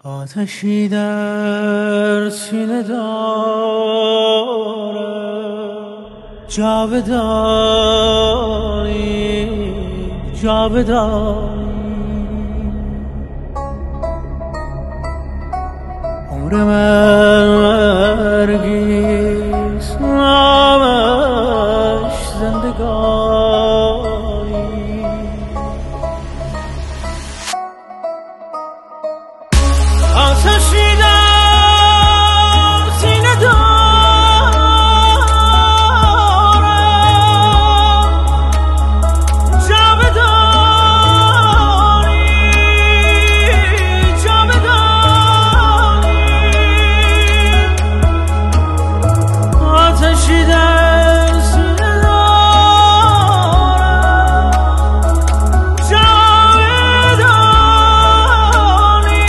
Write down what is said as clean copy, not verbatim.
آتشی در سینه دارم، جاودانی جاودانی. عمر مرگیست، نامش زندگانی. آتشی در سینه دارم، جاودانی جاودانی. آتشی در سینه دارم، جاودانی.